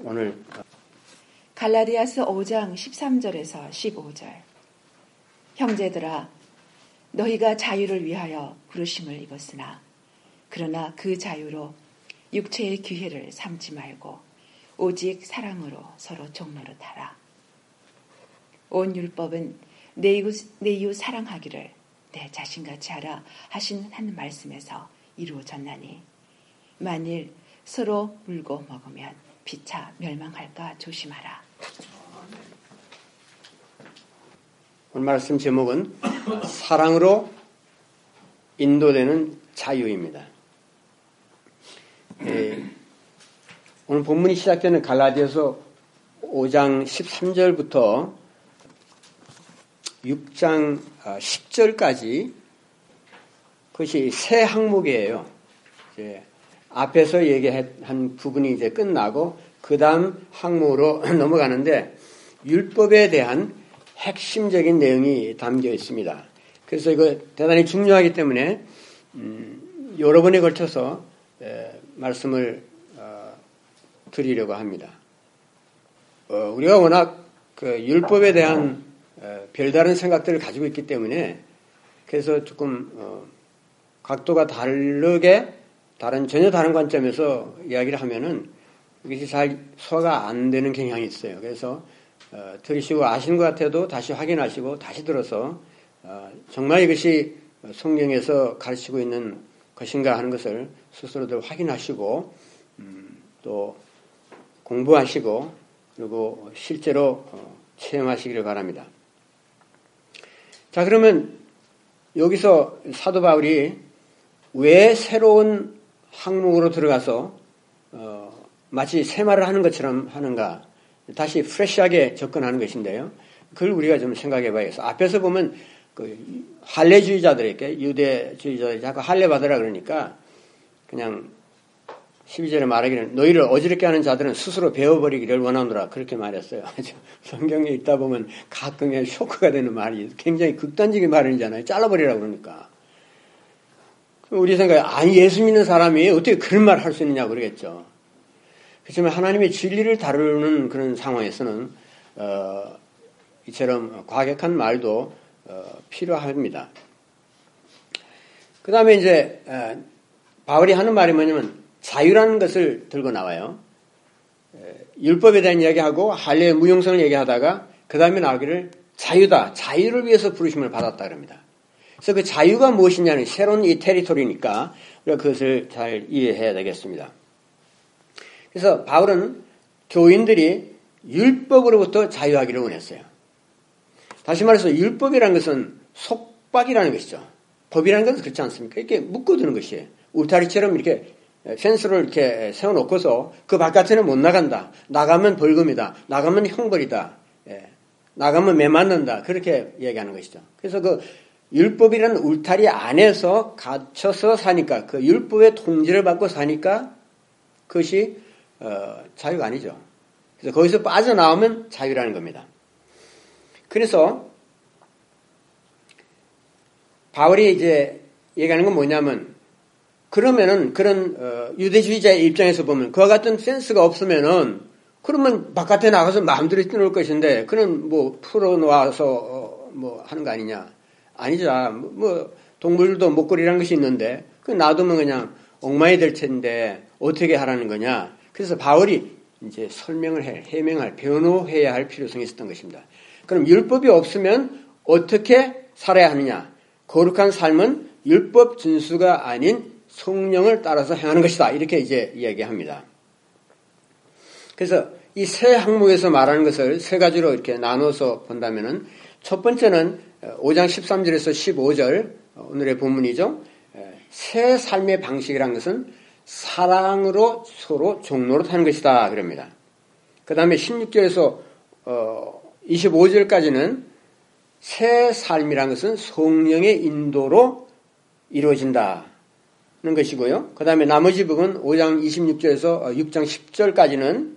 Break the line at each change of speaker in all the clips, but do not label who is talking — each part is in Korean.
오늘
갈라디아서 5장 13절에서 15절. 형제들아, 너희가 자유를 위하여 부르심을 입었으나 그러나 그 자유로 육체의 기회를 삼지 말고 오직 사랑으로 서로 종노릇하라. 온 율법은 내 이웃 사랑하기를 내 자신같이 하라 하신 한 말씀에서 이루어졌나니 만일 서로 물고 먹으면 피차 멸망할까 조심하라.
오늘 말씀 제목은 사랑으로 인도되는 자유입니다. 오늘 본문이 시작되는 갈라디아서 5장 13절부터 6장 10절까지 그것이 세 항목이에요. 이제 앞에서 얘기한 부분이 이제 끝나고 그 다음 항목으로 넘어가는데 율법에 대한 핵심적인 내용이 담겨 있습니다. 그래서 이거 대단히 중요하기 때문에 여러 번에 걸쳐서 말씀을 드리려고 합니다. 우리가 워낙 그 율법에 대한 별다른 생각들을 가지고 있기 때문에 그래서 조금 각도가 다르게 전혀 다른 관점에서 이야기를 하면은 이것이 잘 소화가 안 되는 경향이 있어요. 그래서 들으시고 아시는 것 같아도 다시 확인하시고 다시 들어서 정말 이것이 성경에서 가르치고 있는 것인가 하는 것을 스스로들 확인하시고 또 공부하시고 그리고 실제로 체험하시기를 바랍니다. 자, 그러면 여기서 사도 바울이 왜 새로운 항목으로 들어가서 마치 새 말을 하는 것처럼 하는가, 다시 프레시하게 접근하는 것인데요. 그걸 우리가 좀 생각해 봐야겠어요. 앞에서 보면 그 할례주의자들에게, 유대주의자들이 자꾸 할례 받으라 그러니까 그냥 12절에 말하기는 너희를 어지럽게 하는 자들은 스스로 베어버리기를 원하노라 그렇게 말했어요. 성경에 읽다 보면 가끔 쇼크가 되는 말이 굉장히 극단적인 말이잖아요. 잘라버리라 그러니까. 우리 생각에 아니 예수 믿는 사람이 어떻게 그런 말 할 수 있느냐 그러겠죠. 그렇지만 하나님의 진리를 다루는 그런 상황에서는 이처럼 과격한 말도 필요합니다. 그 다음에 이제 바울이 하는 말이 뭐냐면 자유라는 것을 들고 나와요. 율법에 대한 이야기하고 할례의 무용성을 얘기하다가 그 다음에 나오기를 자유다. 자유를 위해서 부르심을 받았다 그럽니다. 그래서 그 자유가 무엇이냐는 새로운 이 테리토리니까 우리가 그것을 잘 이해해야 되겠습니다. 그래서 바울은 교인들이 율법으로부터 자유하기를 원했어요. 다시 말해서 율법이라는 것은 속박이라는 것이죠. 법이라는 것은 그렇지 않습니까? 이렇게 묶어두는 것이에요. 울타리처럼 이렇게 펜스를 이렇게 세워놓고서 그 바깥에는 못 나간다. 나가면 벌금이다. 나가면 형벌이다. 나가면 매 맞는다. 그렇게 얘기하는 것이죠. 그래서 그 율법이라는 울타리 안에서 갇혀서 사니까 그 율법의 통제를 받고 사니까 그것이 자유가 아니죠. 그래서 거기서 빠져나오면 자유라는 겁니다. 그래서 바울이 이제 얘기하는 건 뭐냐면 그러면은 그런 유대주의자의 입장에서 보면 그와 같은 센스가 없으면은 그러면 바깥에 나가서 마음대로 뛰놀 것인데 그는 뭐 풀어놓아서 뭐 하는 거 아니냐. 아니죠. 뭐 동물들도 목걸이라는 것이 있는데 그 놔두면 그냥 엉망이 될 텐데 어떻게 하라는 거냐. 그래서 바울이 이제 해명할, 변호해야 할 필요성이 있었던 것입니다. 그럼 율법이 없으면 어떻게 살아야 하느냐. 거룩한 삶은 율법 준수가 아닌 성령을 따라서 행하는 것이다. 이렇게 이제 이야기합니다. 그래서 이 세 항목에서 말하는 것을 세 가지로 이렇게 나눠서 본다면은 첫 번째는 5장 13절에서 15절 오늘의 본문이죠. 새 삶의 방식이라는 것은 사랑으로 서로 종노릇하는 것이다. 그럽니다. 그 다음에 16절에서 25절까지는 새 삶이라는 것은 성령의 인도로 이루어진다는 것이고요. 그 다음에 나머지 부분 5장 26절에서 6장 10절까지는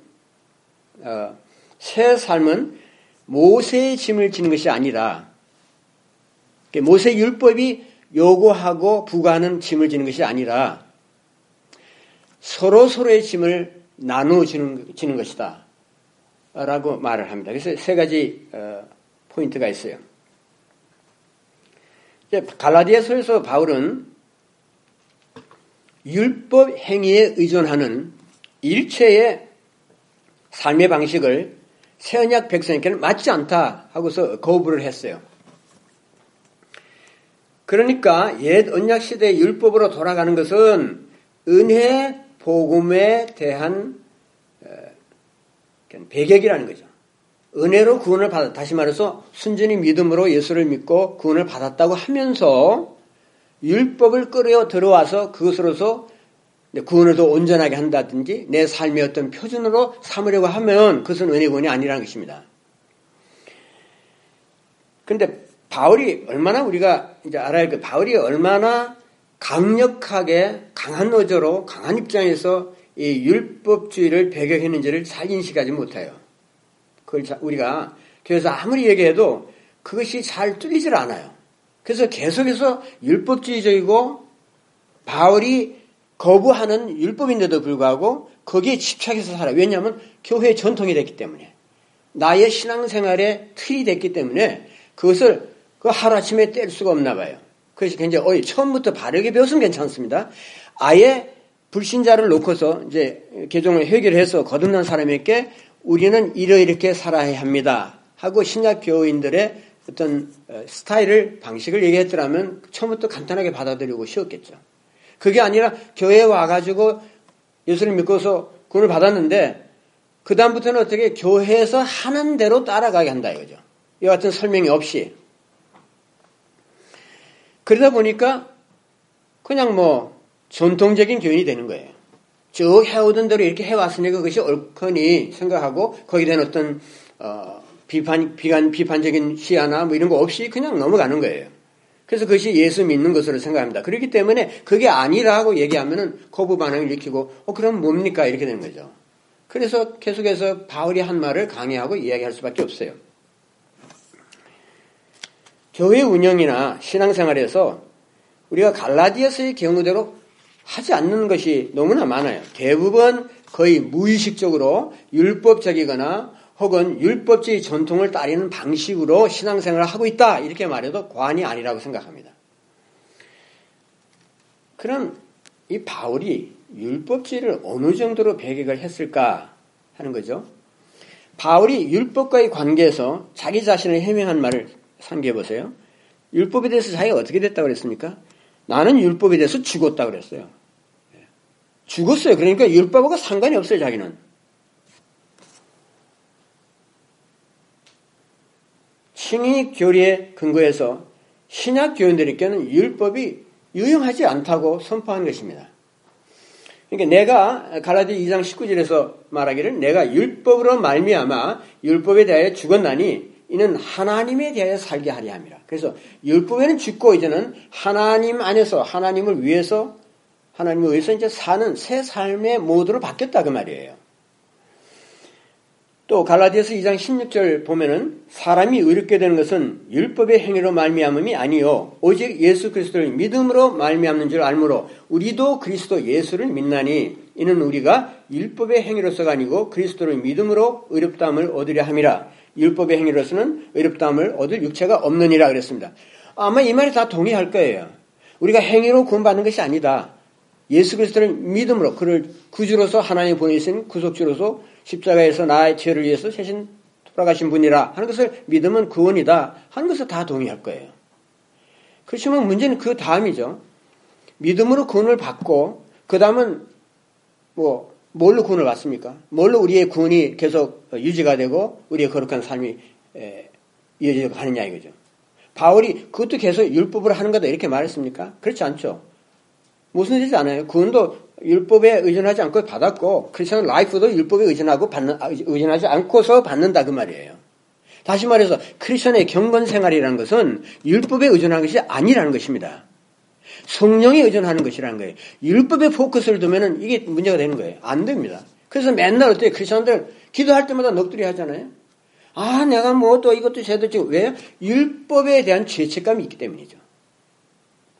새 삶은 모세의 짐을 지는 것이 아니라 모세 율법이 요구하고 부과하는 짐을 지는 것이 아니라 서로의 짐을 나누어지는 것이다. 라고 말을 합니다. 그래서 세 가지 포인트가 있어요. 갈라디아서에서 바울은 율법 행위에 의존하는 일체의 삶의 방식을 새언약 백성에게는 맞지 않다 하고서 거부를 했어요. 그러니까 옛 언약 시대의 율법으로 돌아가는 것은 은혜 복음에 대한 배격이라는 거죠. 은혜로 구원을 받았다. 다시 말해서 순전히 믿음으로 예수를 믿고 구원을 받았다고 하면서 율법을 끌어 들어와서 그것으로서 구원을 더 온전하게 한다든지 내 삶의 어떤 표준으로 삼으려고 하면 그것은 은혜 구원이 아니라는 것입니다. 그런데 바울이 얼마나 우리가 이제 알아야 할 것, 바울이 얼마나 강력하게 강한 어조로 강한 입장에서 이 율법주의를 배격했는지를 잘 인식하지 못해요. 그걸 우리가 교회에서 아무리 얘기해도 그것이 잘 뚫리질 않아요. 그래서 계속해서 율법주의적이고 바울이 거부하는 율법인데도 불구하고 거기에 집착해서 살아요. 왜냐하면 교회의 전통이 됐기 때문에 나의 신앙생활의 틀이 됐기 때문에 그것을 그 하루아침에 뗄 수가 없나 봐요. 그래서 굉장히 처음부터 바르게 배웠으면 괜찮습니다. 아예 불신자를 놓고서 이제 개종을 해결해서 거듭난 사람에게 우리는 이렇게 살아야 합니다 하고 신약 교인들의 어떤 스타일을 방식을 얘기했더라면 처음부터 간단하게 받아들이고 쉬웠겠죠. 그게 아니라 교회에 와가지고 예수를 믿고서 구원을 받았는데 그 다음부터는 어떻게 교회에서 하는 대로 따라가게 한다 이거죠. 이와 같은 설명이 없이. 그러다 보니까 그냥 뭐 전통적인 교인이 되는 거예요. 쭉 해오던 대로 이렇게 해왔으니까 그것이 옳거니 생각하고 거기에 대한 어떤 비판적인 시야나 뭐 이런 거 없이 그냥 넘어가는 거예요. 그래서 그것이 예수 믿는 것으로 생각합니다. 그렇기 때문에 그게 아니라고 얘기하면은 거부 반응을 일으키고 그럼 뭡니까 이렇게 되는 거죠. 그래서 계속해서 바울이 한 말을 강의하고 이야기할 수밖에 없어요. 교회 운영이나 신앙생활에서 우리가 갈라디아서의 경우대로 하지 않는 것이 너무나 많아요. 대부분 거의 무의식적으로 율법적이거나 혹은 율법주의 전통을 따르는 방식으로 신앙생활을 하고 있다 이렇게 말해도 과언이 아니라고 생각합니다. 그럼 이 바울이 율법주의를 어느 정도로 배격을 했을까 하는 거죠. 바울이 율법과의 관계에서 자기 자신을 해명한 말을 상기해 보세요. 율법에 대해서 자기가 어떻게 됐다고 그랬습니까? 나는 율법에 대해서 죽었다고 그랬어요. 죽었어요. 그러니까 율법하고 상관이 없어요, 자기는. 칭의 교리에 근거해서 신약 교인들에게는 율법이 유용하지 않다고 선포한 것입니다. 그러니까 내가 갈라디아 2장 19절에서 말하기를 내가 율법으로 말미암아 율법에 대하여 죽었나니 이는 하나님에 대하여 살게 하려 함이라. 그래서 율법에는 죽고 이제는 하나님 안에서 하나님을 위해서 하나님을 위해서 이제 사는 새 삶의 모드로 바뀌었다 그 말이에요. 또 갈라디아서 2장 16절 보면은 사람이 의롭게 되는 것은 율법의 행위로 말미암음이 아니요 오직 예수 그리스도를 믿음으로 말미암는 줄 알므로 우리도 그리스도 예수를 믿나니 이는 우리가 율법의 행위로서가 아니고 그리스도를 믿음으로 의롭다함을 얻으려 함이라. 율법의 행위로서는 의롭다함을 얻을 육체가 없느니라 그랬습니다. 아마 이 말이 다 동의할 거예요. 우리가 행위로 구원받는 것이 아니다. 예수 그리스도를 믿음으로 그를 구주로서 하나님이 보내신 구속주로서 십자가에서 나의 죄를 위해서 대신 돌아가신 분이라 하는 것을 믿으면 구원이다 하는 것을 다 동의할 거예요. 그렇지만 문제는 그 다음이죠. 믿음으로 구원을 받고 그 다음은 뭘로 구원을 받습니까? 뭘로 우리의 구원이 계속 유지가 되고 우리의 거룩한 삶이 이어져 가느냐 이거죠. 바울이 그것도 계속 율법으로 하는 거다 이렇게 말했습니까? 그렇지 않죠. 무슨 뜻이지 않아요. 구원도 율법에 의존하지 않고 받았고 크리스천 라이프도 율법에 의존하지 않고서 받는다 그 말이에요. 다시 말해서 크리스천의 경건 생활이라는 것은 율법에 의존하는 것이 아니라는 것입니다. 성령에 의존하는 것이라는 거예요. 율법에 포커스를 두면은 이게 문제가 되는 거예요. 안 됩니다. 그래서 맨날 어때요? 크리스천들 기도할 때마다 넋두리 하잖아요. 내가 뭐 또 이것도 제도 지금 왜? 율법에 대한 죄책감이 있기 때문이죠.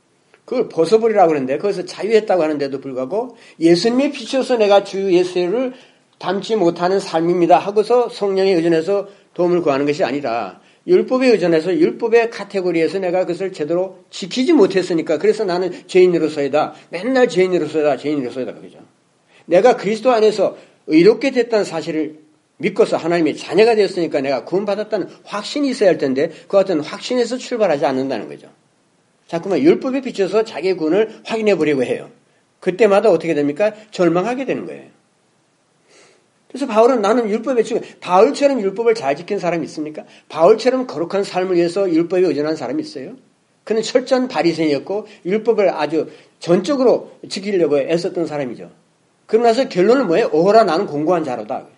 그걸 벗어버리라고 하는데 거기서 자유했다고 하는데도 불구하고 예수님에 비춰서 내가 주 예수를 닮지 못하는 삶입니다 하고서 성령에 의존해서 도움을 구하는 것이 아니라 율법에 의존해서 율법의 카테고리에서 내가 그것을 제대로 지키지 못했으니까 그래서 나는 죄인으로서이다. 맨날 죄인으로서이다. 그러죠. 내가 그리스도 안에서 의롭게 됐다는 사실을 믿고서 하나님의 자녀가 되었으니까 내가 구원받았다는 확신이 있어야 할 텐데 그 같은 확신에서 출발하지 않는다는 거죠. 자꾸만 율법에 비춰서 자기의 구원을 확인해 보려고 해요. 그때마다 어떻게 됩니까? 절망하게 되는 거예요. 그래서 바울은 나는 율법에 지금 바울처럼 율법을 잘 지킨 사람이 있습니까? 바울처럼 거룩한 삶을 위해서 율법에 의존한 사람이 있어요? 그는 철저한 바리새인이었고 율법을 아주 전적으로 지키려고 애썼던 사람이죠. 그러고 나서 결론은 뭐예요? 오호라 나는 공고한 자로다.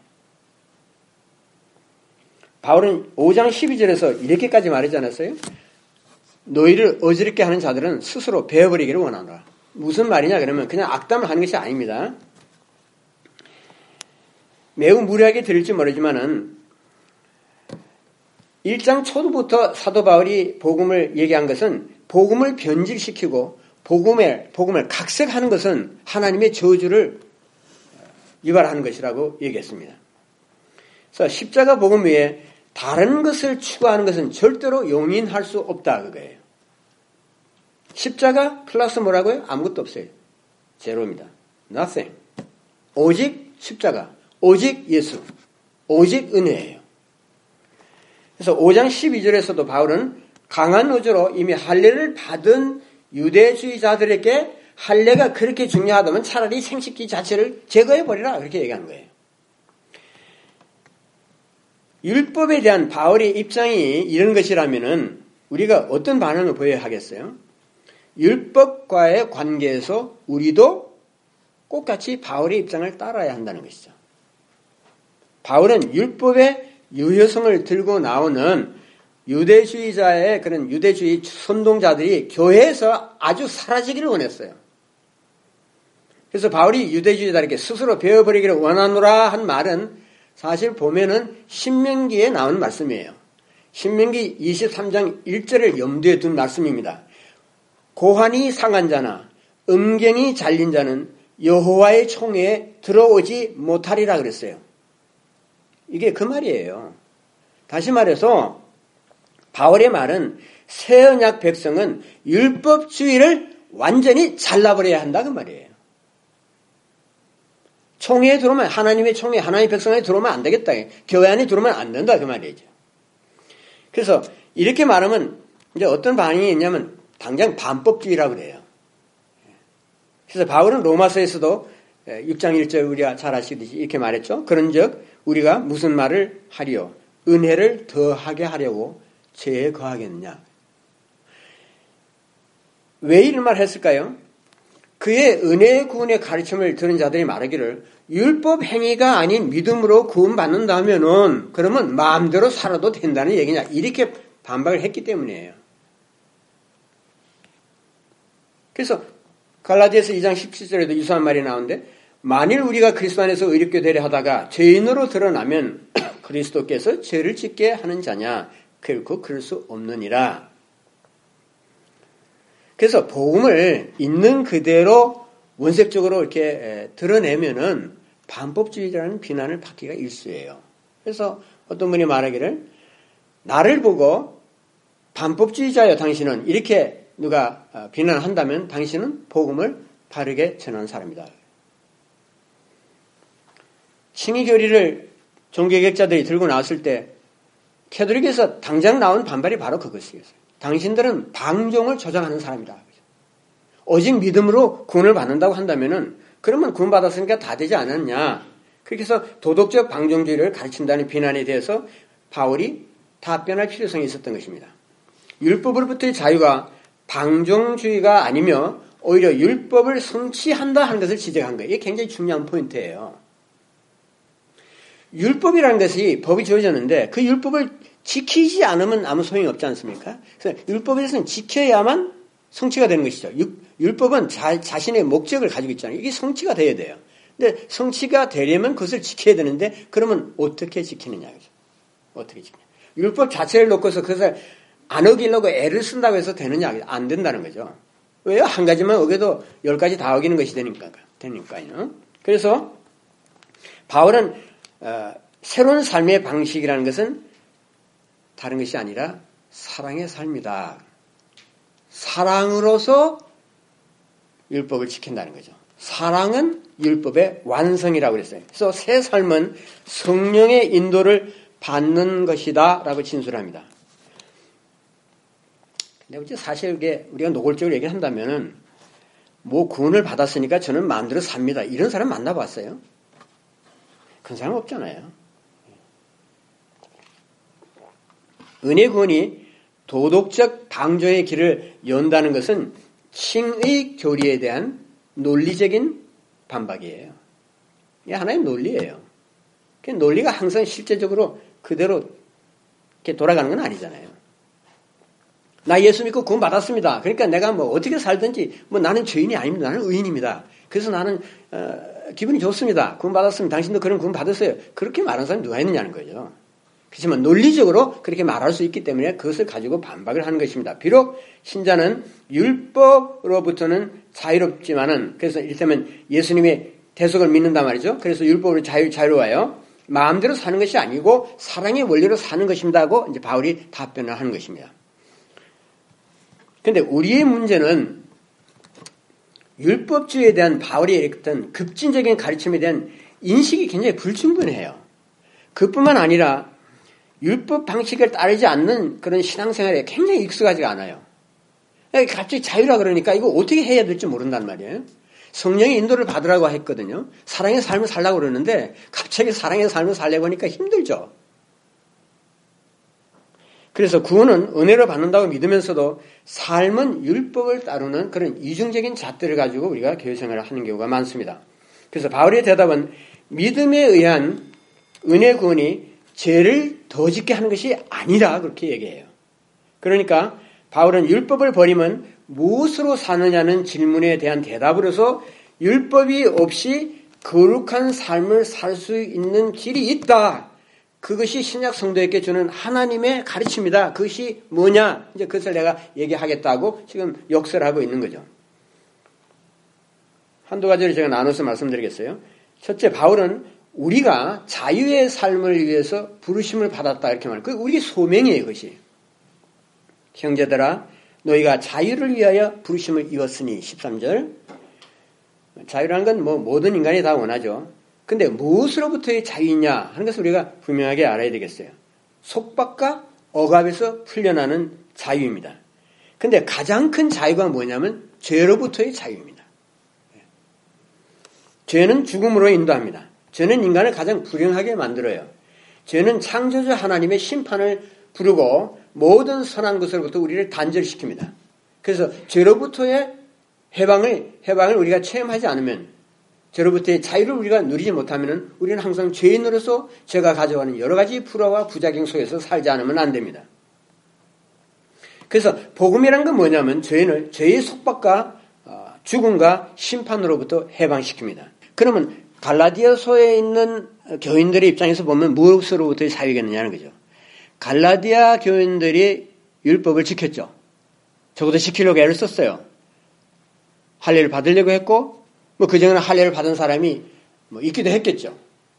바울은 5장 12절에서 이렇게까지 말하지 않았어요? 너희를 어지럽게 하는 자들은 스스로 베어버리기를 원하노라. 무슨 말이냐 그러면 그냥 악담을 하는 것이 아닙니다. 매우 무례하게 들릴지 모르지만은 1장 초부터 사도 바울이 복음을 얘기한 것은 복음을 변질시키고 복음을 각색하는 것은 하나님의 저주를 유발하는 것이라고 얘기했습니다. 그래서 십자가 복음 외에 다른 것을 추구하는 것은 절대로 용인할 수 없다 그거예요. 십자가 플러스 뭐라고요? 아무것도 없어요. 제로입니다. Nothing. 오직 십자가. 오직 예수, 오직 은혜예요. 그래서 5장 12절에서도 바울은 강한 의지로 이미 할례를 받은 유대주의자들에게 할례가 그렇게 중요하다면 차라리 생식기 자체를 제거해버리라 그렇게 얘기하는 거예요. 율법에 대한 바울의 입장이 이런 것이라면은 우리가 어떤 반응을 보여야 하겠어요? 율법과의 관계에서 우리도 똑같이 바울의 입장을 따라야 한다는 것이죠. 바울은 율법의 유효성을 들고 나오는 유대주의자의 그런 유대주의 선동자들이 교회에서 아주 사라지기를 원했어요. 그래서 바울이 유대주의자에게 스스로 베어버리기를 원하노라 한 말은 사실 보면은 신명기에 나온 말씀이에요. 신명기 23장 1절을 염두에 둔 말씀입니다. 고환이 상한 자나 음경이 잘린 자는 여호와의 총회에 들어오지 못하리라 그랬어요. 이게 그 말이에요. 다시 말해서 바울의 말은 새언약 백성은 율법주의를 완전히 잘라버려야 한다 그 말이에요. 총회에 들어오면 하나님의 총회, 하나님의 백성에 들어오면 안 되겠다. 교회 안에 들어오면 안 된다 그 말이죠. 그래서 이렇게 말하면 이제 어떤 반응이 있냐면 당장 반법주의라고 그래요. 그래서 바울은 로마서에서도 6장 1절 우리가 잘 아시듯이 이렇게 말했죠. 그런즉 우리가 무슨 말을 하리요? 은혜를 더하게 하려고 죄에 거하겠느냐? 왜 이런 말을 했을까요? 그의 은혜의 구원의 가르침을 들은 자들이 말하기를 율법 행위가 아닌 믿음으로 구원받는다면은 그러면 마음대로 살아도 된다는 얘기냐? 이렇게 반박을 했기 때문이에요. 그래서 갈라디아서 2장 17절에도 유사한 말이 나오는데 만일 우리가 그리스도 안에서 의롭게 되려 하다가 죄인으로 드러나면 그리스도께서 죄를 짓게 하는 자냐? 결코 그럴 수 없느니라. 그래서 복음을 있는 그대로 원색적으로 이렇게 드러내면은 반법주의자라는 비난을 받기가 일쑤예요. 그래서 어떤 분이 말하기를 나를 보고 반법주의자여 당신은 이렇게 누가 비난을 한다면 당신은 복음을 바르게 전하는 사람이다. 칭의교리를 종교개혁자들이 들고 나왔을 때 캐톨릭에서 당장 나온 반발이 바로 그것이었어요. 당신들은 방종을 조장하는 사람이다. 오직 믿음으로 구원을 받는다고 한다면은 그러면 구원받았으니까 다 되지 않았냐. 그렇게 해서 도덕적 방종주의를 가르친다는 비난에 대해서 바울이 답변할 필요성이 있었던 것입니다. 율법으로부터의 자유가 방종주의가 아니며 오히려 율법을 성취한다 하는 것을 지적한 거예요. 이게 굉장히 중요한 포인트예요. 율법이라는 것이 법이 주어졌는데 그 율법을 지키지 않으면 아무 소용이 없지 않습니까? 그래서 율법에서는 지켜야만 성취가 되는 것이죠. 율법은 자신의 목적을 가지고 있잖아요. 이게 성취가 돼야 돼요. 근데 성취가 되려면 그것을 지켜야 되는데 그러면 어떻게 지키느냐. 어떻게 지키냐. 율법 자체를 놓고서 그것을 안 어기려고 애를 쓴다고 해서 되느냐. 안 된다는 거죠. 왜요? 한 가지만 어겨도 10가지 다 어기는 것이 되니까요. 그래서 바울은 새로운 삶의 방식이라는 것은 다른 것이 아니라 사랑의 삶이다. 사랑으로서 율법을 지킨다는 거죠. 사랑은 율법의 완성이라고 그랬어요. 그래서 새 삶은 성령의 인도를 받는 것이다 라고 진술합니다. 근데 사실 우리가 노골적으로 얘기한다면은 뭐 구원을 받았으니까 저는 마음대로 삽니다. 이런 사람 만나봤어요? 그런 사람 없잖아요. 은혜 구원이 도덕적 방조의 길을 연다는 것은 칭의 교리에 대한 논리적인 반박이에요. 이게 하나의 논리예요. 그 논리가 항상 실제적으로 그대로 이렇게 돌아가는 건 아니잖아요. 나 예수 믿고 구원 받았습니다. 그러니까 내가 뭐 어떻게 살든지 뭐 나는 죄인이 아닙니다. 나는 의인입니다. 그래서 나는 기분이 좋습니다. 구원 받았습니다. 당신도 그런 구원 받았어요. 그렇게 말하는 사람이 누가 있느냐는 거죠. 그렇지만 논리적으로 그렇게 말할 수 있기 때문에 그것을 가지고 반박을 하는 것입니다. 비록 신자는 율법으로부터는 자유롭지만은, 그래서 이를테면 예수님의 대속을 믿는단 말이죠. 그래서 율법으로 자유로워요. 마음대로 사는 것이 아니고 사랑의 원리로 사는 것입니다 하고 이제 바울이 답변을 하는 것입니다. 그런데 우리의 문제는 율법주의에 대한 바울의 어떤 급진적인 가르침에 대한 인식이 굉장히 불충분해요. 그뿐만 아니라 율법 방식을 따르지 않는 그런 신앙생활에 굉장히 익숙하지가 않아요. 갑자기 자유라 그러니까 이거 어떻게 해야 될지 모른단 말이에요. 성령의 인도를 받으라고 했거든요. 사랑의 삶을 살라고 그러는데 갑자기 사랑의 삶을 살려고 하니까 힘들죠. 그래서 구원은 은혜로 받는다고 믿으면서도 삶은 율법을 따르는 그런 이중적인 잣대를 가지고 우리가 교회생활을 하는 경우가 많습니다. 그래서 바울의 대답은 믿음에 의한 은혜 구원이 죄를 더 짓게 하는 것이 아니라 그렇게 얘기해요. 그러니까 바울은 율법을 버리면 무엇으로 사느냐는 질문에 대한 대답으로서 율법이 없이 거룩한 삶을 살 수 있는 길이 있다. 그것이 신약 성도에게 주는 하나님의 가르침이다. 그것이 뭐냐? 이제 그것을 내가 얘기하겠다고 지금 역설을 하고 있는 거죠. 한두 가지를 제가 나눠서 말씀드리겠어요. 첫째, 바울은 우리가 자유의 삶을 위해서 부르심을 받았다 이렇게 말해요. 우리 소명이에요, 그것이. 형제들아, 너희가 자유를 위하여 부르심을 입었으니 13절. 자유라는 건 뭐 모든 인간이 다 원하죠. 근데 무엇으로부터의 자유이냐 하는 것을 우리가 분명하게 알아야 되겠어요. 속박과 억압에서 풀려나는 자유입니다. 근데 가장 큰 자유가 뭐냐면 죄로부터의 자유입니다. 죄는 죽음으로 인도합니다. 죄는 인간을 가장 불행하게 만들어요. 죄는 창조주 하나님의 심판을 부르고 모든 선한 것으로부터 우리를 단절시킵니다. 그래서 죄로부터의 해방을 우리가 체험하지 않으면, 죄로부터의 자유를 우리가 누리지 못하면 우리는 항상 죄인으로서 죄가 가져가는 여러 가지 불화와 부작용 속에서 살지 않으면 안 됩니다. 그래서 복음이란 건 뭐냐면 죄의 속박과 죽음과 심판으로부터 해방시킵니다. 그러면 갈라디아서에 있는 교인들의 입장에서 보면 무엇으로부터의 자유겠느냐는 거죠. 갈라디아 교인들이 율법을 지켰죠. 적어도 지키려고 애를 썼어요. 할례를 받으려고 했고, 뭐 그전에는 할례를 받은 사람이 뭐 있기도 했겠죠.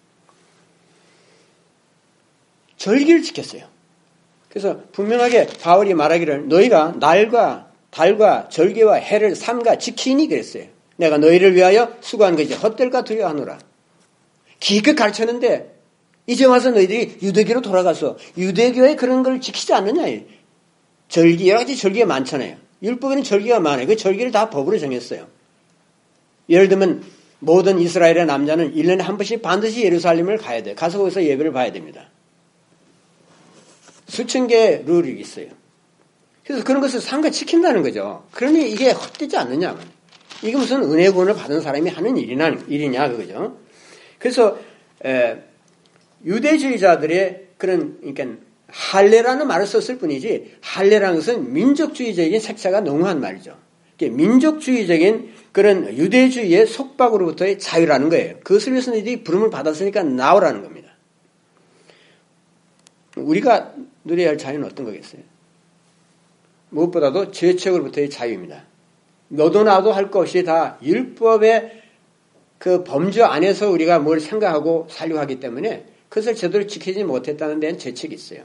절기를 지켰어요. 그래서 분명하게 바울이 말하기를 너희가 날과 달과 절기와 해를 삼가 지키니 그랬어요. 내가 너희를 위하여 수고한 것이지 헛될까 두려워하노라. 기껏 가르쳤는데 이제 와서 너희들이 유대교로 돌아가서 유대교에 그런 걸 지키지 않느냐. 절기, 여러 가지 절기가 많잖아요. 율법에는 절기가 많아요. 그 절기를 다 법으로 정했어요. 예를 들면 모든 이스라엘의 남자는 1년에 한 번씩 반드시 예루살렘을 가야 돼요. 가서 거기서 예배를 봐야 됩니다. 수천 개의 룰이 있어요. 그래서 그런 것을 삼가 지킨다는 거죠. 그러니 이게 헛되지 않느냐. 이게 무슨 은혜 구원을 받은 사람이 하는 일이냐 그거죠. 그래서 유대주의자들의 그런 그러니까 할례라는 말을 썼을 뿐이지 할례라는 것은 민족주의적인 색채가 농후한 말이죠. 민족주의적인 그런 유대주의의 속박으로부터의 자유라는 거예요. 그것을 위해서 너희들이 부름을 받았으니까 나오라는 겁니다. 우리가 누려야 할 자유는 어떤 거겠어요? 무엇보다도 죄책으로부터의 자유입니다. 너도 나도 할 것 없이 다 율법의 그 범주 안에서 우리가 뭘 생각하고 살려고 하기 때문에 그것을 제대로 지키지 못했다는 데는 죄책이 있어요.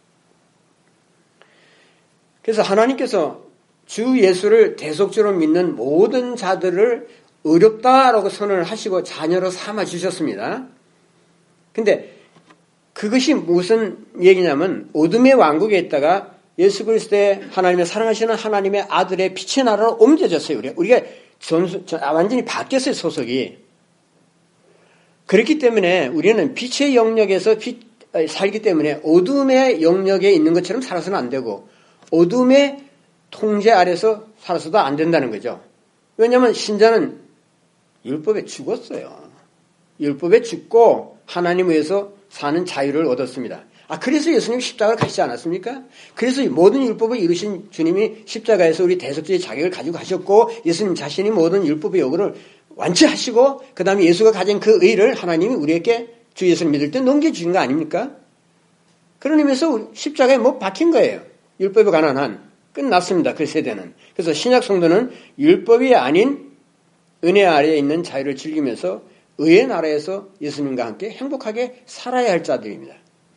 그래서 하나님께서 주 예수를 대속주로 믿는 모든 자들을 의롭다라고 선언을 하시고 자녀로 삼아 주셨습니다. 근데 그것이 무슨 얘기냐면 어둠의 왕국에 있다가 예수 그리스도의 하나님의 사랑하시는 하나님의 아들의 빛의 나라로 옮겨졌어요. 우리가 완전히 바뀌었어요, 소속이. 그렇기 때문에 우리는 빛의 영역에서 살기 때문에 어둠의 영역에 있는 것처럼 살아서는 안 되고 어둠의 통제 아래서 살아서도 안 된다는 거죠. 왜냐하면 신자는 율법에 죽었어요. 율법에 죽고 하나님 위해서 사는 자유를 얻었습니다. 그래서 예수님이 십자가를 가시지 않았습니까? 그래서 모든 율법을 이루신 주님이 십자가에서 우리 대속죄의 자격을 가지고 가셨고 예수님 자신이 모든 율법의 요구를 완치하시고 그 다음에 예수가 가진 그 의를 하나님이 우리에게 주 예수를 믿을 때 넘겨주신 거 아닙니까? 그런 의미에서 십자가에 뭐 박힌 거예요. 율법에 관한 한. 끝났습니다. 그 세대는. 그래서 신약 성도는 율법이 아닌 은혜 아래에 있는 자유를 즐기면서 의의 나라에서 예수님과 함께 행복하게 살아야 할 자들입니다.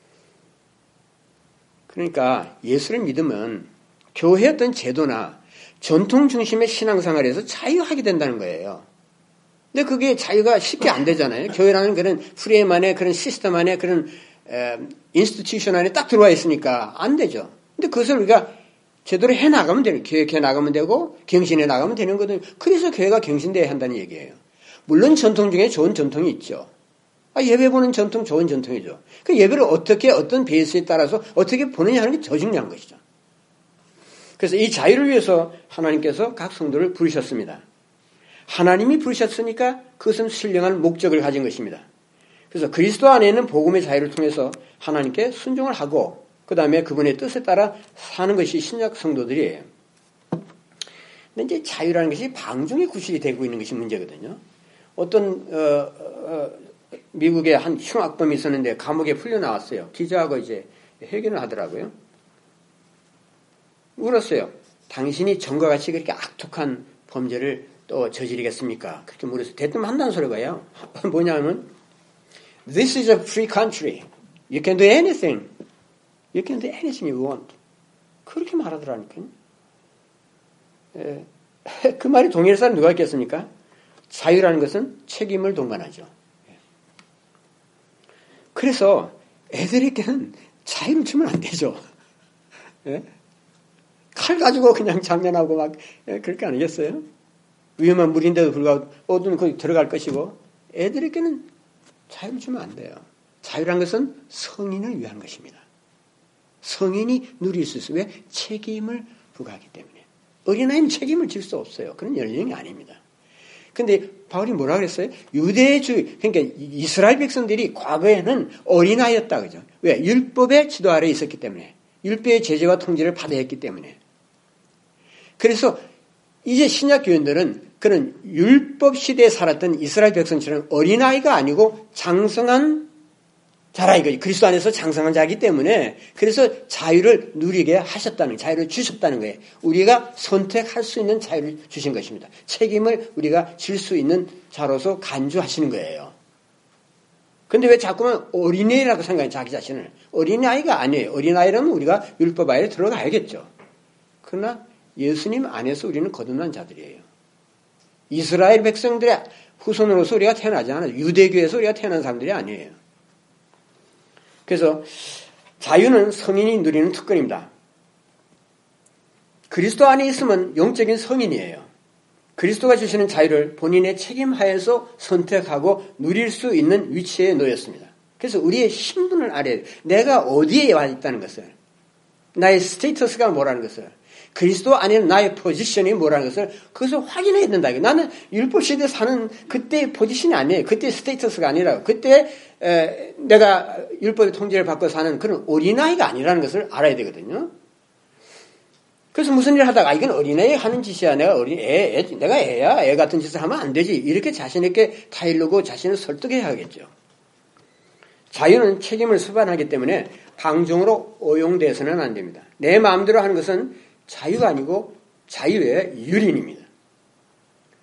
그러니까 예수를 믿으면 교회의 어떤 제도나 전통 중심의 신앙생활에서 자유하게 된다는 거예요. 근데 그게 자유가 쉽게 안 되잖아요. 교회라는 그런 프레임 안에 그런 시스템 안에 그런 인스티튜션 안에 딱 들어와 있으니까 안 되죠. 근데 그것을 우리가 제대로 해 나가면 되는, 계획해 나가면 되고 경신해 나가면 되는 거거든요. 그래서 교회가 경신돼야 한다는 얘기예요. 물론 전통 중에 좋은 전통이 있죠. 예배 보는 전통 좋은 전통이죠. 그 예배를 어떻게 어떤 베이스에 따라서 어떻게 보느냐 하는 게 더 중요한 것이죠. 그래서 이 자유를 위해서 하나님께서 각 성도를 부르셨습니다. 하나님이 부르셨으니까 그것은 신령한 목적을 가진 것입니다. 그래서 그리스도 안에 있는 복음의 자유를 통해서 하나님께 순종을 하고 그 다음에 그분의 뜻에 따라 사는 것이 신약 성도들이에요. 근데 이제 자유라는 것이 방종의 구실이 되고 있는 것이 문제거든요. 어떤 미국의 한 흉악범이 있었는데 감옥에 풀려 나왔어요. 기자하고 이제 회견을 하더라고요. 물었어요. 당신이 전과 같이 그렇게 악독한 범죄를 또 저지르겠습니까? 그렇게 물었어요. 대뜸 한다는 소리가요. 뭐냐면 This is a free country. You can do anything. You can do anything you want. 그렇게 말하더라니까요. 그 말이 동의할 사람 누가 있겠습니까? 자유라는 것은 책임을 동반하죠. 그래서 애들에게는 자유를 주면 안 되죠. 칼 가지고 그냥 장난하고 막 그럴 거 아니겠어요? 위험한 물인데도 불구하고 어두운 거기 들어갈 것이고 애들에게는 자유를 주면 안 돼요. 자유란 것은 성인을 위한 것입니다. 성인이 누릴 수 있어요. 왜? 책임을 부과하기 때문에. 어린아이는 책임을 질 수 없어요. 그런 연령이 아닙니다. 근데 바울이 뭐라 그랬어요? 유대주의, 그러니까 이스라엘 백성들이 과거에는 어린아이였다. 그죠? 왜? 율법의 지도 아래에 있었기 때문에. 율법의 제재와 통제를 받아야 했기 때문에. 그래서 이제 신약 교인들은 그런 율법 시대에 살았던 이스라엘 백성처럼 어린아이가 아니고 장성한 자라이거든요. 그리스도 안에서 장성한 자이기 때문에 그래서 자유를 누리게 하셨다는, 자유를 주셨다는 거예요. 우리가 선택할 수 있는 자유를 주신 것입니다. 책임을 우리가 질 수 있는 자로서 간주하시는 거예요. 근데 왜 자꾸만 어린애라고 생각해요, 자기 자신을. 어린아이가 아니에요. 어린아이라면 우리가 율법 아래에 들어가야겠죠. 그러나 예수님 안에서 우리는 거듭난 자들이에요. 이스라엘 백성들의 후손으로서 우리가 태어나지 않아요. 유대교에서 우리가 태어난 사람들이 아니에요. 그래서 자유는 성인이 누리는 특권입니다. 그리스도 안에 있으면 영적인 성인이에요. 그리스도가 주시는 자유를 본인의 책임하에서 선택하고 누릴 수 있는 위치에 놓였습니다. 그래서 우리의 신분을 알아야 돼요. 내가 어디에 와 있다는 것을, 나의 스테이터스가 뭐라는 것을, 그리스도 안에 나의 포지션이 뭐라는 것을 그것을 확인해야 된다. 나는 율법 시대에 사는 그때의 포지션이 아니에요. 그때의 스테이터스가 아니라 그때 내가 율법의 통제를 받고 사는 그런 어린아이가 아니라는 것을 알아야 되거든요. 그래서 무슨 일을 하다가 이건 어린애 하는 짓이야. 내가 내가 애야. 애 같은 짓을 하면 안 되지. 이렇게 자신 있게 타일르고 자신을 설득해야 하겠죠. 자유는 책임을 수반하기 때문에 방종으로 오용돼서는 안 됩니다. 내 마음대로 하는 것은 자유가 아니고 자유의 유린입니다.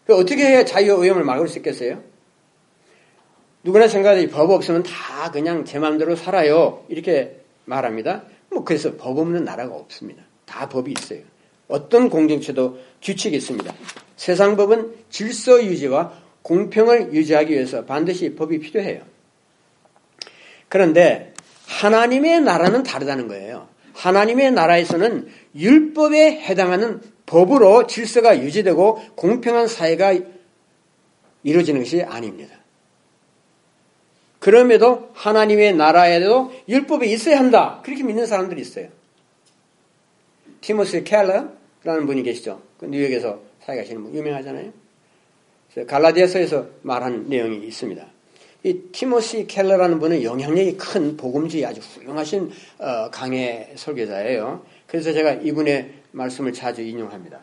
어떻게 해야 자유와 오염을 막을 수 있겠어요? 누구나 생각하듯이 법 없으면 다 그냥 제 마음대로 살아요. 이렇게 말합니다. 그래서 법 없는 나라가 없습니다. 다 법이 있어요. 어떤 공동체도 규칙이 있습니다. 세상 법은 질서 유지와 공평을 유지하기 위해서 반드시 법이 필요해요. 그런데 하나님의 나라는 다르다는 거예요. 하나님의 나라에서는 율법에 해당하는 법으로 질서가 유지되고 공평한 사회가 이루어지는 것이 아닙니다. 그럼에도 하나님의 나라에도 율법이 있어야 한다. 그렇게 믿는 사람들이 있어요. 티모시 켈러라는 분이 계시죠. 뉴욕에서 사역하시는 분 유명하잖아요. 갈라디아서에서 말한 내용이 있습니다. 이 티모시 켈러라는 분은 영향력이 큰 복음주의 아주 훌륭하신 강해 설교자예요. 그래서 제가 이분의 말씀을 자주 인용합니다.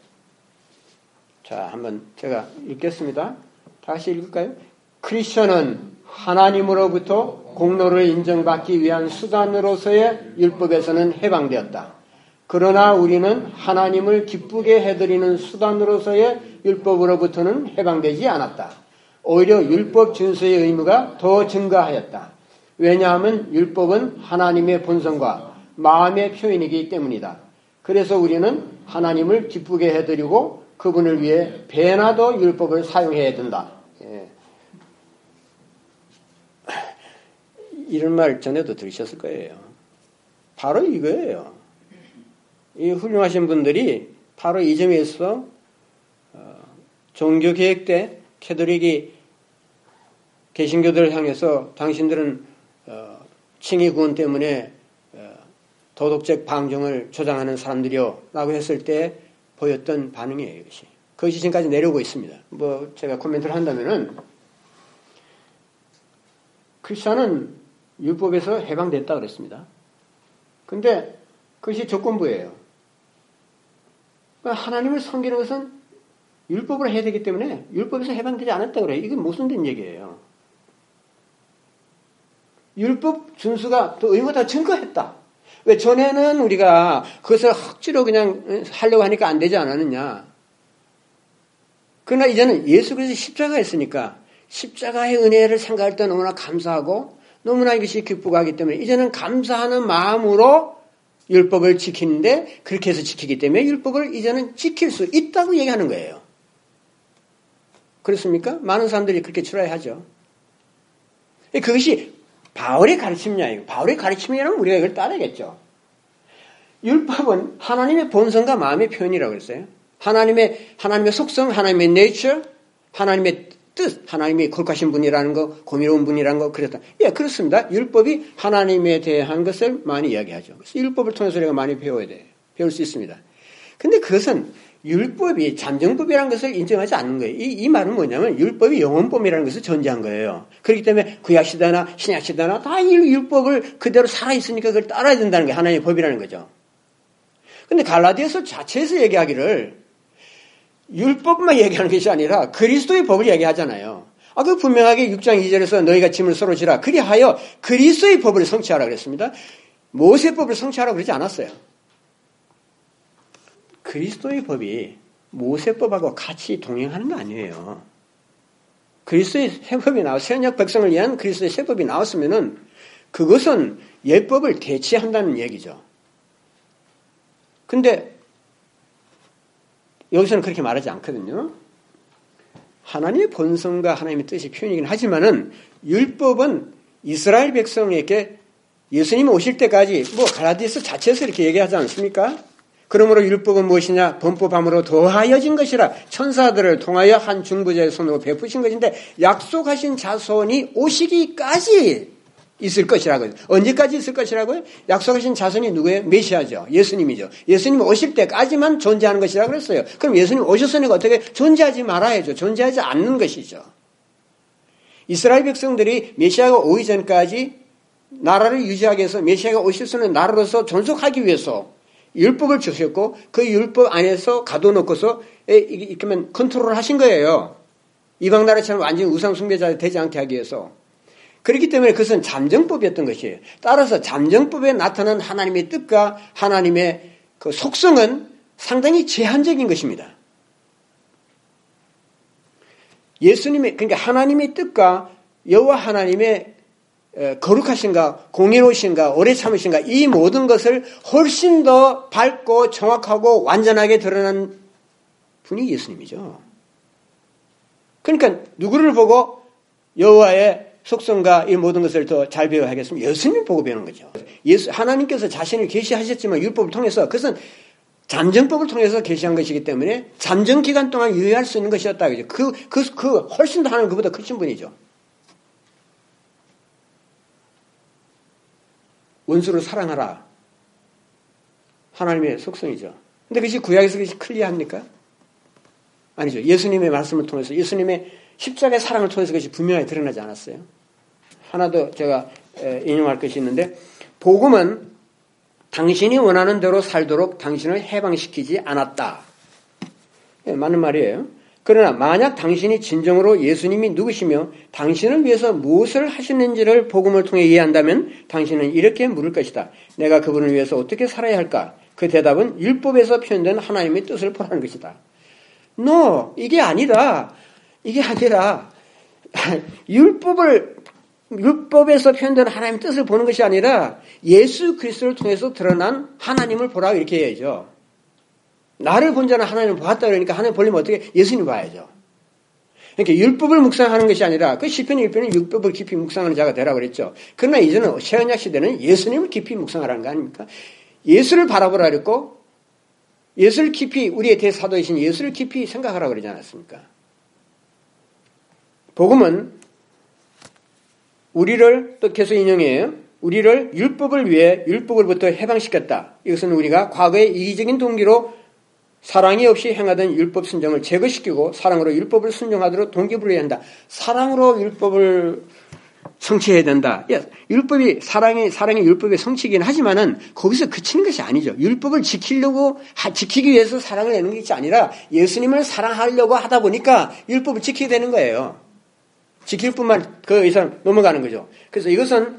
자, 한번 제가 읽겠습니다. 다시 읽을까요? 크리스천은 하나님으로부터 공로를 인정받기 위한 수단으로서의 율법에서는 해방되었다. 그러나 우리는 하나님을 기쁘게 해드리는 수단으로서의 율법으로부터는 해방되지 않았다. 오히려 율법 준수의 의무가 더 증가하였다. 왜냐하면 율법은 하나님의 본성과 마음의 표현이기 때문이다. 그래서 우리는 하나님을 기쁘게 해드리고 그분을 위해 배나도 율법을 사용해야 된다. 이런 말 전에도 들으셨을 거예요. 바로 이거예요. 이 훌륭하신 분들이 바로 이 점에서 종교개혁 때 캐톨릭이 개신교들을 향해서 당신들은 칭의 구원 때문에 도덕적 방종을 조장하는 사람들이요 라고 했을 때 보였던 반응이에요. 이것이. 그것이 지금까지 내려오고 있습니다. 제가 코멘트를 한다면은 크리스천은 율법에서 해방됐다 그랬습니다. 근데 그것이 조건부예요. 하나님을 섬기는 것은 율법을 해야 되기 때문에 율법에서 해방되지 않았다 그래요. 이게 무슨 된 얘기예요. 율법 준수가 또 의무다 증거했다. 왜 전에는 우리가 그것을 억지로 그냥 하려고 하니까 안 되지 않았느냐. 그러나 이제는 예수 그리스도의 십자가가 있으니까 십자가의 은혜를 생각할 때 너무나 감사하고 너무나 이것이 기쁘고 하기 때문에 이제는 감사하는 마음으로 율법을 지키는데 그렇게 해서 지키기 때문에 율법을 이제는 지킬 수 있다고 얘기하는 거예요. 그렇습니까? 많은 사람들이 그렇게 추라해하죠. 그것이 바울의 가르침이냐. 바울의 가르침이라면 우리가 이걸 따라야겠죠. 율법은 하나님의 본성과 마음의 표현이라고 그랬어요. 하나님의 속성, 하나님의 nature, 하나님의 뜻, 하나님이 거룩하신 분이라는 거, 고미로운 분이라는 거, 그랬다. 예, 그렇습니다. 율법이 하나님에 대한 것을 많이 이야기하죠. 그래서 율법을 통해서 우리가 많이 배워야 돼요. 배울 수 있습니다. 근데 그것은 율법이 잠정법이라는 것을 인정하지 않는 거예요. 이 말은 뭐냐면 율법이 영원법이라는 것을 전제한 거예요. 그렇기 때문에 구약시대나 신약시대나 다 이 율법을 그대로 살아있으니까 그걸 따라야 된다는 게 하나님의 법이라는 거죠. 근데 갈라디아서 자체에서 얘기하기를 율법만 얘기하는 것이 아니라 그리스도의 법을 얘기하잖아요. 그 분명하게 6장 2절에서 너희가 짐을 서로 지라. 그리하여 그리스도의 법을 성취하라 그랬습니다. 모세법을 성취하라 그러지 않았어요. 그리스도의 법이 모세법하고 같이 동행하는 거 아니에요. 그리스도의 새법이 새언약 백성을 위한 그리스도의 새법이 나왔으면은 그것은 옛법을 대체한다는 얘기죠. 근데 여기서는 그렇게 말하지 않거든요. 하나님의 본성과 하나님의 뜻이 표현이긴 하지만은 율법은 이스라엘 백성에게 예수님 오실 때까지 갈라디아서 자체에서 이렇게 얘기하지 않습니까? 그러므로 율법은 무엇이냐? 범법함으로 더하여진 것이라 천사들을 통하여 한 중보자의 손으로 베푸신 것인데 약속하신 자손이 오시기까지 있을 것이라고요. 언제까지 있을 것이라고요? 약속하신 자손이 누구예요? 메시아죠. 예수님이죠. 예수님 오실 때까지만 존재하는 것이라고 그랬어요. 그럼 예수님 오셨으니까 어떻게 존재하지 말아야죠. 존재하지 않는 것이죠. 이스라엘 백성들이 메시아가 오기 전까지 나라를 유지하기 위해서 메시아가 오실 수 있는 나라로서 존속하기 위해서 율법을 주셨고 그 율법 안에서 가둬놓고서 이렇게 컨트롤을 하신 거예요. 이방 나라처럼 완전히 우상 숭배자 되지 않게 하기 위해서. 그렇기 때문에 그것은 잠정법이었던 것이에요. 따라서 잠정법에 나타난 하나님의 뜻과 하나님의 그 속성은 상당히 제한적인 것입니다. 예수님의, 그러니까 하나님의 뜻과 여호와 하나님의 거룩하신가, 공의로우신가, 오래 참으신가, 이 모든 것을 훨씬 더 밝고 정확하고 완전하게 드러난 분이 예수님이죠. 그러니까 누구를 보고 여호와의 속성과 이 모든 것을 더 잘 배워야 하겠습니까? 예수님 보고 배우는 거죠. 하나님께서 자신을 계시하셨지만 율법을 통해서 그것은 잠정법을 통해서 계시한 것이기 때문에 잠정 기간 동안 유효할 수 있는 것이었다. 그 훨씬 더 하나님 그보다 크신 분이죠. 원수를 사랑하라. 하나님의 속성이죠. 근데 그것이 구약에서 그것이 클리어합니까? 아니죠. 예수님의 말씀을 통해서, 예수님의 십자가의 사랑을 통해서 그것이 분명히 드러나지 않았어요. 하나 더 제가 인용할 것이 있는데, 복음은 당신이 원하는 대로 살도록 당신을 해방시키지 않았다. 맞는 말이에요. 그러나 만약 당신이 진정으로 예수님이 누구시며 당신을 위해서 무엇을 하시는지를 복음을 통해 이해한다면 당신은 이렇게 물을 것이다. 내가 그분을 위해서 어떻게 살아야 할까? 그 대답은 율법에서 표현된 하나님의 뜻을 보라는 것이다. No, 이게 아니라 율법에서 표현된 하나님의 뜻을 보는 것이 아니라 예수 그리스도를 통해서 드러난 하나님을 보라고 이렇게 해야죠. 나를 본 자는 하나님을 보았다 그러니까 하나님 보려면 어떻게? 예수님 봐야죠. 그러니까 율법을 묵상하는 것이 아니라 그 시편 1편은 율법을 깊이 묵상하는 자가 되라고 그랬죠. 그러나 이제는 새언약 시대는 예수님을 깊이 묵상하라는 거 아닙니까? 예수를 바라보라 그랬고 예수를 깊이 우리의 대사도이신 예수를 깊이 생각하라고 그러지 않았습니까? 복음은 우리를 또 계속 인용해요. 우리를 율법을 위해 율법으로부터 해방시켰다. 이것은 우리가 과거의 이기적인 동기로 사랑이 없이 행하던 율법 순종을 제거시키고 사랑으로 율법을 순종하도록 동기부여해야 한다. 사랑으로 율법을 성취해야 된다. 율법이 사랑이 율법의 성취이긴 하지만은 거기서 그치는 것이 아니죠. 율법을 지키기 위해서 사랑을 내는 것이 아니라 예수님을 사랑하려고 하다 보니까 율법을 지키게 되는 거예요. 지킬 뿐만 그 이상 넘어가는 거죠. 그래서 이것은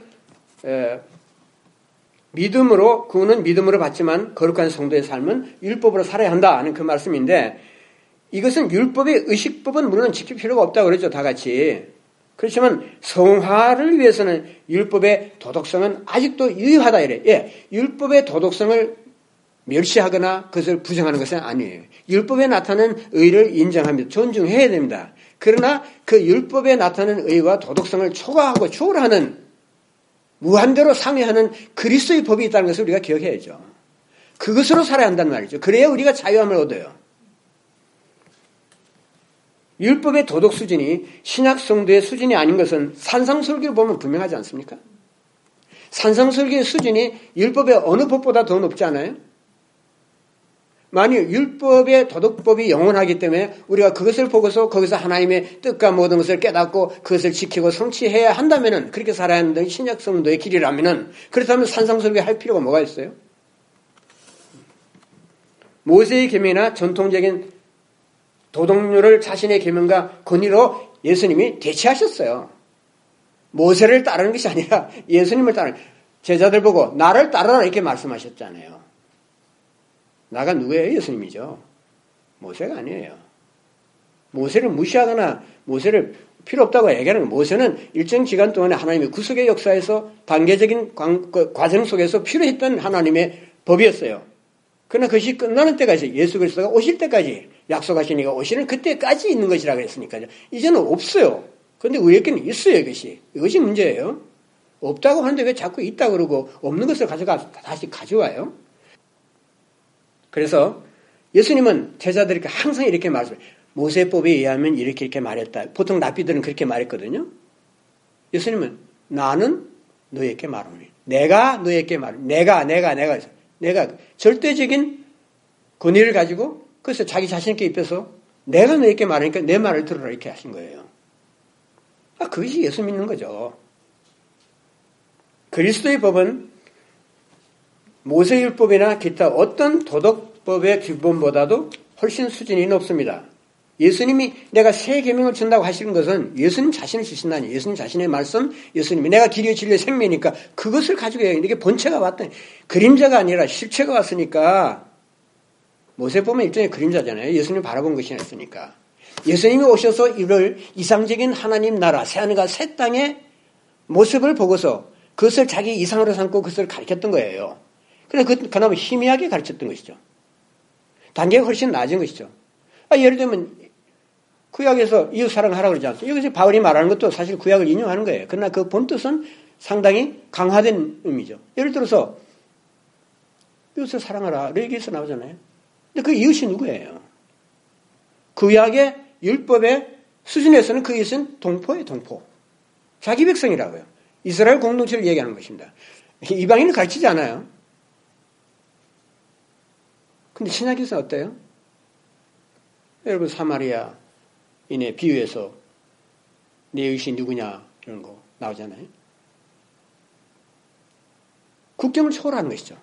믿음으로 구원은 믿음으로 받지만 거룩한 성도의 삶은 율법으로 살아야 한다 하는 그 말씀인데 이것은 율법의 의식법은 물론 지킬 필요가 없다고 그러죠. 다 같이. 그렇지만 성화를 위해서는 율법의 도덕성은 아직도 유효하다 이래. 율법의 도덕성을 멸시하거나 그것을 부정하는 것은 아니에요. 율법에 나타나는 의를 인정합니다. 존중해야 됩니다. 그러나 그 율법에 나타나는 의와 도덕성을 초과하고 초월하는 무한대로 상회하는 그리스도의 법이 있다는 것을 우리가 기억해야죠. 그것으로 살아야 한다는 말이죠. 그래야 우리가 자유함을 얻어요. 율법의 도덕 수준이 신약 성도의 수준이 아닌 것은 산상설교를 보면 분명하지 않습니까? 산상설교의 수준이 율법의 어느 법보다 더 높지 않아요? 만일 율법의 도덕법이 영원하기 때문에 우리가 그것을 보고서 거기서 하나님의 뜻과 모든 것을 깨닫고 그것을 지키고 성취해야 한다면은 그렇게 살아야 한다는 신약 성도의 길이라면은 그렇다면 산상설교 할 필요가 뭐가 있어요? 모세의 계명이나 전통적인 도덕률을 자신의 계명과 권위로 예수님이 대체하셨어요. 모세를 따르는 것이 아니라 예수님을 따르는 제자들 보고 나를 따르라 이렇게 말씀하셨잖아요. 나가 누구예요? 예수님이죠. 모세가 아니에요. 모세를 무시하거나 모세를 필요 없다고 얘기하는 거예요. 모세는 일정 기간 동안에 하나님의 구속의 역사에서 단계적인 과정 속에서 필요했던 하나님의 법이었어요. 그러나 그것이 끝나는 때까지 예수 그리스도가 오실 때까지 약속하시니까 오시는 그때까지 있는 것이라고 했으니까요. 이제는 없어요. 그런데 우리에게는 있어요. 이것이 문제예요. 없다고 하는데 왜 자꾸 있다고 그러고 없는 것을 다시 가져와요? 그래서 예수님은 제자들에게 항상 이렇게 말씀해요. 모세법에 의하면 이렇게 말했다. 보통 랍비들은 그렇게 말했거든요. 예수님은 나는 너에게 말하노니. 내가 너에게 말하노니. 내가 절대적인 권위를 가지고 그래서 자기 자신께 입혀서 내가 너에게 말하니까 내 말을 들으라 이렇게 하신 거예요. 그것이 예수 믿는 거죠. 그리스도의 법은 모세율법이나 기타 어떤 도덕법의 기본보다도 훨씬 수준이 높습니다. 예수님이 내가 새 계명을 준다고 하시는 것은 예수님 자신을 주신다니 예수님 자신의 말씀, 예수님이 내가 길이 진리의 생명이니까 그것을 가지고 해요. 이게 본체가 왔다. 그림자가 아니라 실체가 왔으니까 모세법은 일종의 그림자잖아요. 예수님 바라본 것이 아니었으니까. 예수님이 오셔서 이를 이상적인 하나님 나라, 새하늘과 새 땅의 모습을 보고서 그것을 자기 이상으로 삼고 그것을 가르쳤던 거예요. 그래서 그나마 희미하게 가르쳤던 것이죠. 단계가 훨씬 낮은 것이죠. 예를 들면 구약에서 이웃 사랑하라고 그러지 않습니까? 여기서 바울이 말하는 것도 사실 구약을 인용하는 거예요. 그러나 그 본뜻은 상당히 강화된 의미죠. 예를 들어서 이웃을 사랑하라. 여기서 나오잖아요. 근데 그 이웃이 누구예요? 구약의 율법의 수준에서는 그 이웃은 동포예요. 동포. 자기 백성이라고요. 이스라엘 공동체를 얘기하는 것입니다. 이방인을 가르치지 않아요. 근데 신약에서는 어때요? 여러분 사마리아인의 비유에서 내 이웃이 누구냐 이런 거 나오잖아요. 국경을 초월하는 것이죠.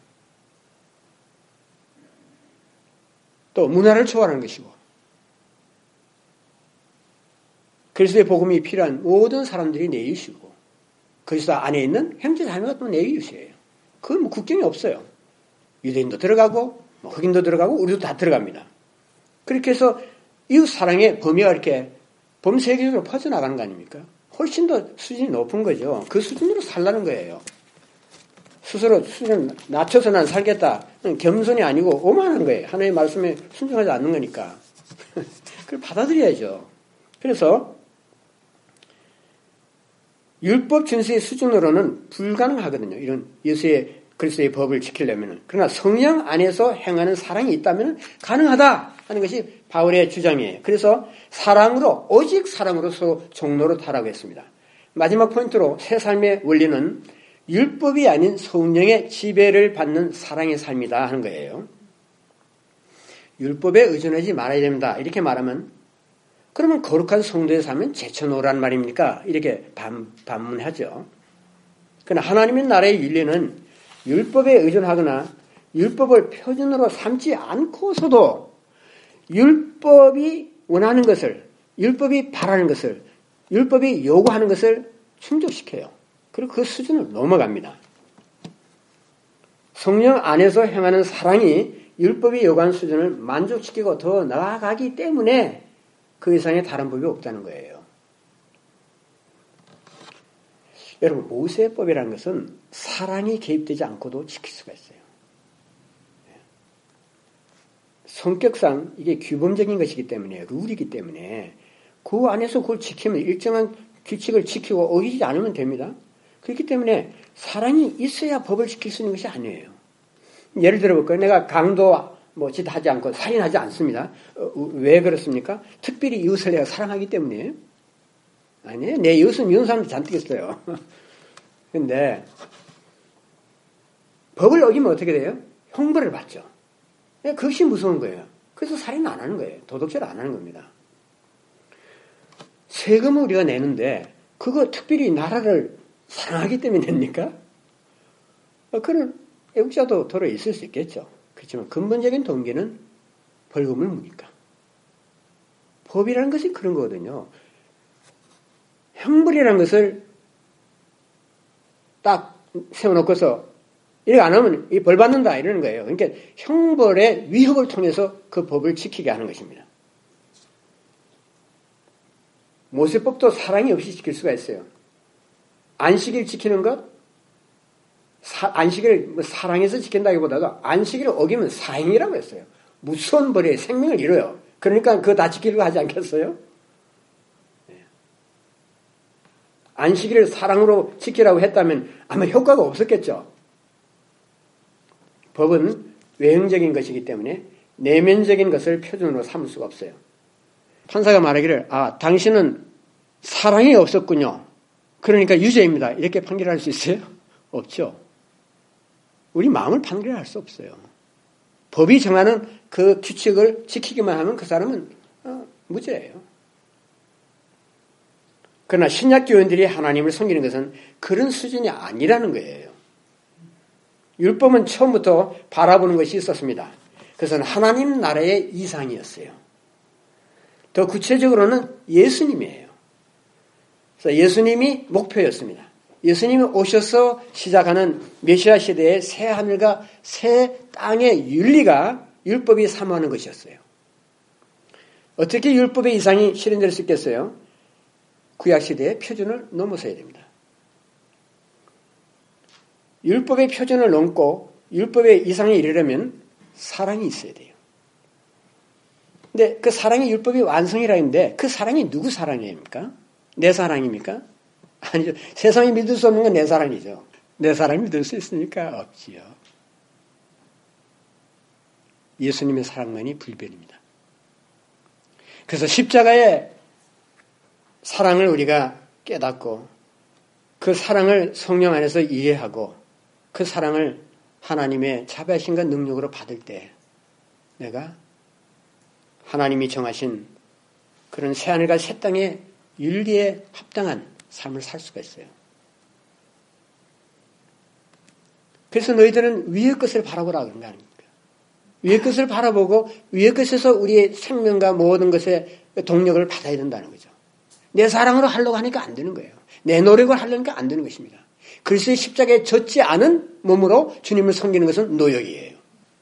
또 문화를 초월하는 것이고 그리스도의 복음이 필요한 모든 사람들이 내 이웃이고 그리스도 안에 있는 형제 자매가 또 내 이웃이에요. 그건 뭐 국경이 없어요. 유대인도 들어가고 흑인도 들어가고 우리도 다 들어갑니다. 그렇게 해서 이웃 사랑의 범위가 이렇게 범세계적으로 퍼져나가는 거 아닙니까? 훨씬 더 수준이 높은 거죠. 그 수준으로 살라는 거예요. 스스로 수준을 낮춰서 난 살겠다. 겸손이 아니고 오만한 거예요. 하나님의 말씀에 순종하지 않는 거니까. 그걸 받아들여야죠. 그래서 율법 준수의 수준으로는 불가능하거든요. 이런 예수의 그리스도의 법을 지키려면은. 그러나 성령 안에서 행하는 사랑이 있다면 가능하다 하는 것이 바울의 주장이에요. 그래서 사랑으로 오직 사랑으로서 종로로 타라고 했습니다. 마지막 포인트로 새 삶의 원리는 율법이 아닌 성령의 지배를 받는 사랑의 삶이다 하는 거예요. 율법에 의존하지 말아야 됩니다. 이렇게 말하면 그러면 거룩한 성도의 삶은 제쳐놓으란 말입니까? 이렇게 반문하죠. 그러나 하나님의 나라의 윤리는 율법에 의존하거나 율법을 표준으로 삼지 않고서도 율법이 원하는 것을, 율법이 바라는 것을, 율법이 요구하는 것을 충족시켜요. 그리고 그 수준을 넘어갑니다. 성령 안에서 행하는 사랑이 율법이 요구하는 수준을 만족시키고 더 나아가기 때문에 그 이상의 다른 법이 없다는 거예요. 여러분, 모세법이라는 것은 사랑이 개입되지 않고도 지킬 수가 있어요. 성격상 이게 규범적인 것이기 때문에, 룰이기 때문에 그 안에서 그걸 지키면 일정한 규칙을 지키고 어기지 않으면 됩니다. 그렇기 때문에 사랑이 있어야 법을 지킬 수 있는 것이 아니에요. 예를 들어볼까요? 내가 강도 짓 하지 않고 살인하지 않습니다. 왜 그렇습니까? 특별히 이웃을 내가 사랑하기 때문이에요. 아니에요. 내 이웃은 이런 사람도 잔뜩 있어요. 근데 법을 어기면 어떻게 돼요? 형벌을 받죠. 그것이 무서운 거예요. 그래서 살인 안 하는 거예요. 도덕질 안 하는 겁니다. 세금을 우리가 내는데 그거 특별히 나라를 사랑하기 때문에 냅니까? 그런 애국자도 더러 있을 수 있겠죠. 그렇지만 근본적인 동기는 벌금을 무니까. 법이라는 것이 그런 거거든요. 형벌이라는 것을 딱 세워놓고서 이렇게 안 하면 벌 받는다 이러는 거예요. 그러니까 형벌의 위협을 통해서 그 법을 지키게 하는 것입니다. 모세법도 사랑이 없이 지킬 수가 있어요. 안식일 지키는 것, 안식일을 사랑해서 지킨다기보다도 안식일을 어기면 사형이라고 했어요. 무서운 벌에 생명을 잃어요. 그러니까 그거 다 지키려고 하지 않겠어요? 안식일을 사랑으로 지키라고 했다면 아마 효과가 없었겠죠. 법은 외형적인 것이기 때문에 내면적인 것을 표준으로 삼을 수가 없어요. 판사가 말하기를 당신은 사랑이 없었군요. 그러니까 유죄입니다. 이렇게 판결할 수 있어요? 없죠. 우리 마음을 판결할 수 없어요. 법이 정하는 그 규칙을 지키기만 하면 그 사람은 무죄예요. 그러나 신약교인들이 하나님을 섬기는 것은 그런 수준이 아니라는 거예요. 율법은 처음부터 바라보는 것이 있었습니다. 그것은 하나님 나라의 이상이었어요. 더 구체적으로는 예수님이에요. 그래서 예수님이 목표였습니다. 예수님이 오셔서 시작하는 메시아 시대의 새 하늘과 새 땅의 윤리가 율법이 사모하는 것이었어요. 어떻게 율법의 이상이 실현될 수 있겠어요? 구약시대의 표준을 넘어서야 됩니다. 율법의 표준을 넘고 율법의 이상에 이르려면 사랑이 있어야 돼요. 근데 그 사랑이 율법의 완성이라 했는데 그 사랑이 누구 사랑입니까? 내 사랑입니까? 아니죠. 세상이 믿을 수 없는 건 내 사랑이죠. 내 사랑이 믿을 수 있으니까 없지요. 예수님의 사랑만이 불변입니다. 그래서 십자가의 사랑을 우리가 깨닫고 그 사랑을 성령 안에서 이해하고 그 사랑을 하나님의 자비하심과 능력으로 받을 때 내가 하나님이 정하신 그런 새하늘과 새 땅의 윤리에 합당한 삶을 살 수가 있어요. 그래서 너희들은 위의 것을 바라보라 그런 거 아닙니까? 위의 것을 바라보고 위의 것에서 우리의 생명과 모든 것의 동력을 받아야 된다는 거죠. 내 사랑으로 하려고 하니까 안 되는 거예요. 내 노력을 하려니까 안 되는 것입니다. 그리스도의 십자가에 젖지 않은 몸으로 주님을 섬기는 것은 노역이에요.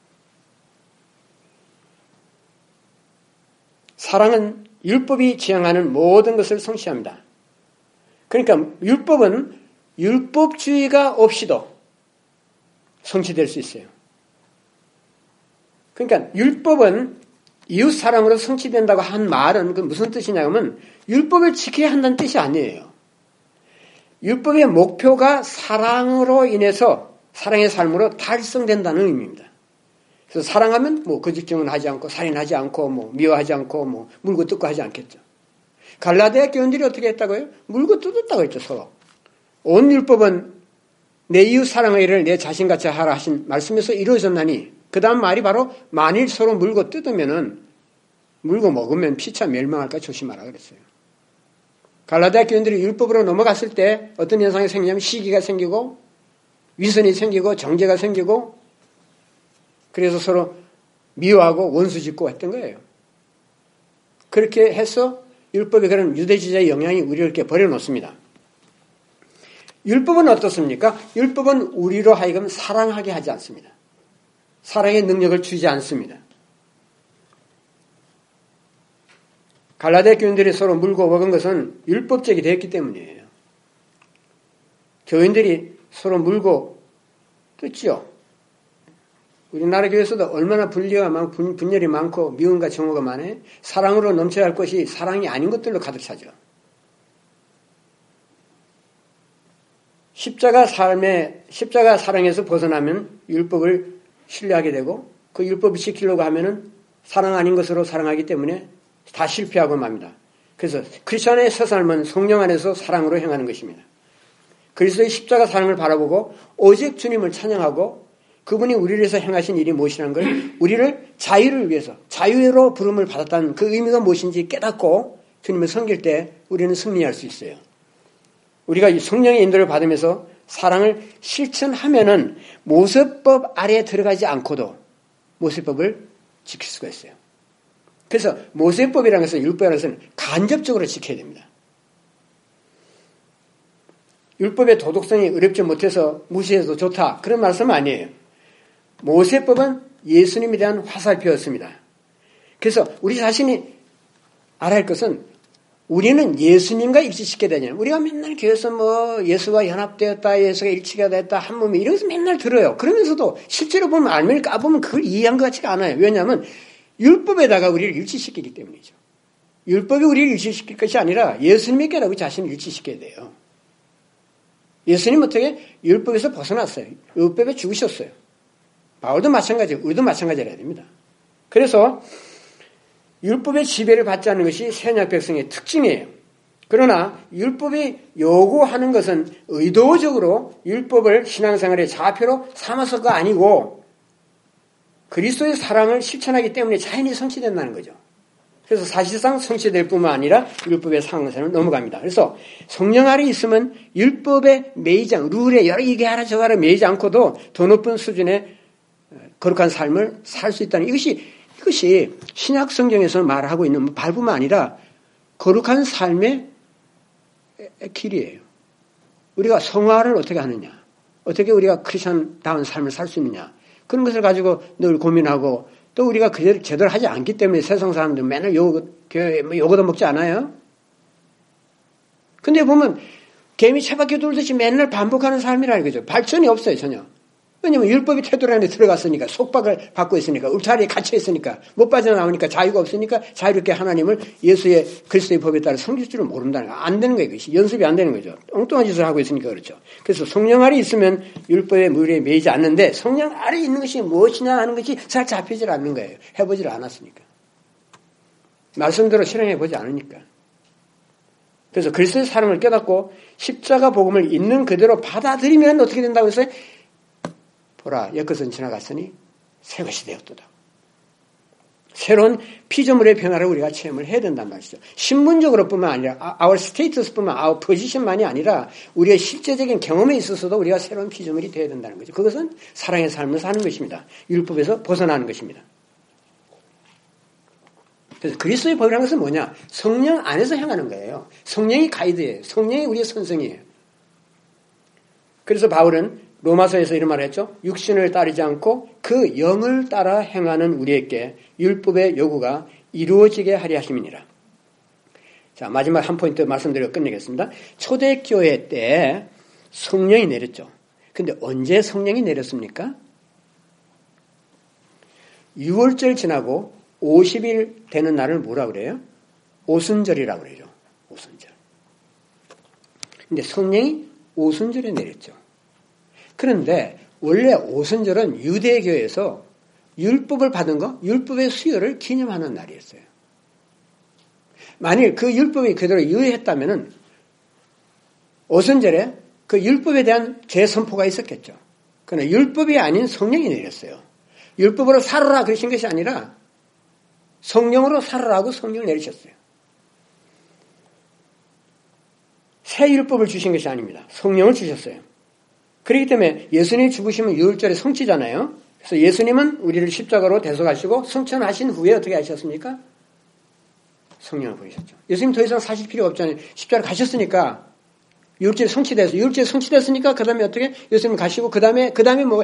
사랑은 율법이 지향하는 모든 것을 성취합니다. 그러니까 율법은 율법주의가 없이도 성취될 수 있어요. 그러니까 율법은 이웃사랑으로 성취된다고 한 말은 그 무슨 뜻이냐면 율법을 지켜야 한다는 뜻이 아니에요. 율법의 목표가 사랑으로 인해서 사랑의 삶으로 달성된다는 의미입니다. 그래서 사랑하면 뭐 거짓증언 하지 않고 살인하지 않고 뭐 미워하지 않고 뭐 물고 뜯고 하지 않겠죠. 갈라디아 교인들이 어떻게 했다고요? 물고 뜯었다고 했죠, 서로. 온 율법은 내 이웃 사랑하기를 내 자신같이 하라 하신 말씀에서 이루어졌나니 그 다음 말이 바로 만일 서로 물고 뜯으면은 물고 먹으면 피차 멸망할까 조심하라 그랬어요. 갈라디아 교인들이 율법으로 넘어갔을 때 어떤 현상이 생기냐면 시기가 생기고 위선이 생기고 정죄가 생기고 그래서 서로 미워하고 원수 짓고 했던 거예요. 그렇게 해서 율법의 그런 유대주의자의 영향이 우리를 이렇게 버려놓습니다. 율법은 어떻습니까? 율법은 우리로 하여금 사랑하게 하지 않습니다. 사랑의 능력을 주지 않습니다. 갈라디아 교인들이 서로 물고 먹은 것은 율법적이 되었기 때문이에요. 교인들이 서로 물고 뜯지요. 우리나라 교회에서도 얼마나 분열이 많고 미움과 정오가 많아요. 사랑으로 넘쳐야 할 것이 사랑이 아닌 것들로 가득 차죠. 십자가 사랑에서 벗어나면 율법을 신뢰하게 되고 그 율법을 지키려고 하면은 사랑 아닌 것으로 사랑하기 때문에 다 실패하고 맙니다. 그래서 크리스천의 새 삶은 성령 안에서 사랑으로 행하는 것입니다. 그리스도의 십자가 사랑을 바라보고 오직 주님을 찬양하고 그분이 우리를 위해서 행하신 일이 무엇이라는 걸 우리를 자유를 위해서 자유로 부름을 받았다는 그 의미가 무엇인지 깨닫고 주님을 섬길 때 우리는 승리할 수 있어요. 우리가 성령의 인도를 받으면서 사랑을 실천하면은 모세법 아래에 들어가지 않고도 모세법을 지킬 수가 있어요. 그래서 모세법이라는 것은 율법이라는 것은 간접적으로 지켜야 됩니다. 율법의 도덕성이 어렵지 못해서 무시해도 좋다. 그런 말씀은 아니에요. 모세법은 예수님에 대한 화살표였습니다. 그래서 우리 자신이 알아야 할 것은 우리는 예수님과 일치시켜야 되냐. 우리가 맨날 교회에서 뭐 예수와 연합되었다, 예수가 일치가 됐다, 한 몸이 이런 것을 맨날 들어요. 그러면서도 실제로 보면 알면 까보면 그걸 이해한 것 같지가 않아요. 왜냐하면 율법에다가 우리를 일치시키기 때문이죠. 율법이 우리를 일치시킬 것이 아니라 예수님에게라 우리 자신을 일치시켜야 돼요. 예수님 어떻게 율법에서 벗어났어요. 율법에 죽으셨어요. 바울도 마찬가지고 우리도 마찬가지라 됩니다. 그래서 율법의 지배를 받지 않는 것이 새언약 백성의 특징이에요. 그러나 율법이 요구하는 것은 의도적으로 율법을 신앙생활의 좌표로 삼아서가 아니고 그리스도의 사랑을 실천하기 때문에 자연히 성취된다는 거죠. 그래서 사실상 성취될 뿐만 아니라 율법의 상한선을 넘어갑니다. 그래서 성령 아래 있으면 율법에 매이지 않고 룰에 여러 이게 하라 저거 하라 매이지 않고도 더 높은 수준의 거룩한 삶을 살 수 있다는 이것이 신약 성경에서 말하고 있는 발부만 아니라 거룩한 삶의 길이에요. 우리가 성화를 어떻게 하느냐, 어떻게 우리가 크리스천다운 삶을 살 수 있느냐, 그런 것을 가지고 늘 고민하고 또 우리가 그대로 제대로 하지 않기 때문에 세상 사람들 맨날 요거도 먹지 않아요? 근데 보면 개미 채바퀴 돌듯이 맨날 반복하는 삶이라는 거죠. 발전이 없어요, 전혀. 왜냐면 율법이 태도로 안에 들어갔으니까, 속박을 받고 있으니까, 울타리에 갇혀 있으니까, 못 빠져나오니까, 자유가 없으니까 자유롭게 하나님을 예수의 그리스도의 법에 따라 섬길 줄을 모른다는 거. 안 되는 거예요. 그것이 연습이 안 되는 거죠. 엉뚱한 짓을 하고 있으니까 그렇죠. 그래서 성령 아래 있으면 율법의 무리에 매이지 않는데, 성령 아래 있는 것이 무엇이냐 하는 것이 잘 잡히질 않는 거예요. 해보질 않았으니까. 말씀대로 실행해보지 않으니까. 그래서 그리스도의 사랑을 깨닫고 십자가 복음을 있는 그대로 받아들이면 어떻게 된다고 해서 보라, 옛것은 지나갔으니 새 것이 되었도다. 새로운 피조물의 변화를 우리가 체험을 해야 된단 말이죠. 신문적으로 뿐만 아니라 our status뿐만 our position만이 아니라 우리의 실제적인 경험에 있어서도 우리가 새로운 피조물이 되어야 된다는 거죠. 그것은 사랑의 삶을 사는 것입니다. 율법에서 벗어나는 것입니다. 그래서 그리스도의 법이라는 것은 뭐냐? 성령 안에서 행하는 거예요. 성령이 가이드예요. 성령이 우리의 선생이에요. 그래서 바울은 로마서에서 이런 말을 했죠. 육신을 따르지 않고 그 영을 따라 행하는 우리에게 율법의 요구가 이루어지게 하려 하심이니라. 자, 마지막 한 포인트 말씀드리고 끝내겠습니다. 초대교회 때 성령이 내렸죠. 근데 언제 성령이 내렸습니까? 6월절 지나고 50일 되는 날을 뭐라 그래요? 오순절이라고 그래요. 오순절. 근데 성령이 오순절에 내렸죠. 그런데 원래 오순절은 유대교에서 율법을 받은 거, 율법의 수요를 기념하는 날이었어요. 만일 그 율법이 그대로 유효했다면 오순절에 그 율법에 대한 재선포가 있었겠죠. 그러나 율법이 아닌 성령이 내렸어요. 율법으로 살아라 그러신 것이 아니라 성령으로 살아라고 성령을 내리셨어요. 새 율법을 주신 것이 아닙니다. 성령을 주셨어요. 그렇기 때문에 예수님이 죽으시면 유월절의 성취잖아요. 그래서 예수님은 우리를 십자가로 대속하시고 승천하신 후에 어떻게 하셨습니까? 성령을 보이셨죠. 예수님 더 이상 사실 필요가 없잖아요. 십자가로 가셨으니까 유월절이 성취돼서 유월절이 성취됐으니까 그 다음에 어떻게 예수님 가시고 그 다음에 뭐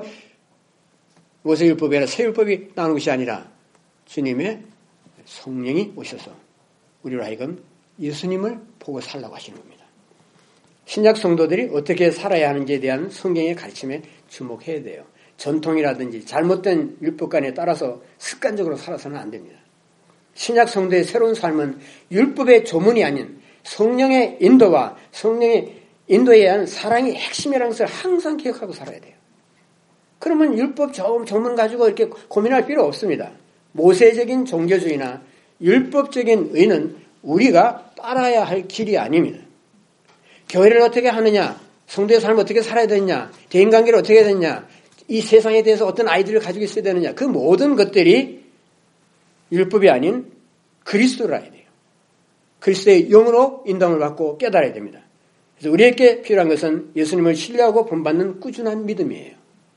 모세율법이 아니라 새 율법이 나오는 것이 아니라 주님의 성령이 오셔서 우리로 하여금 예수님을 보고 살라고 하시는 겁니다. 신약 성도들이 어떻게 살아야 하는지에 대한 성경의 가르침에 주목해야 돼요. 전통이라든지 잘못된 율법관에 따라서 습관적으로 살아서는 안 됩니다. 신약 성도의 새로운 삶은 율법의 조문이 아닌 성령의 인도와 성령의 인도에 의한 사랑이 핵심이라는 것을 항상 기억하고 살아야 돼요. 그러면 율법 조문 가지고 이렇게 고민할 필요 없습니다. 모세적인 종교주의나 율법적인 의는 우리가 따라야 할 길이 아닙니다. 교회를 어떻게 하느냐, 성도의 삶을 어떻게 살아야 되느냐, 대인관계를 어떻게 해야 되느냐, 이 세상에 대해서 어떤 아이디어를 가지고 있어야 되느냐, 그 모든 것들이 율법이 아닌 그리스도라 해야 돼요. 그리스도의 영으로 인도를 받고 깨달아야 됩니다. 그래서 우리에게 필요한 것은 예수님을 신뢰하고 본받는 꾸준한 믿음이에요.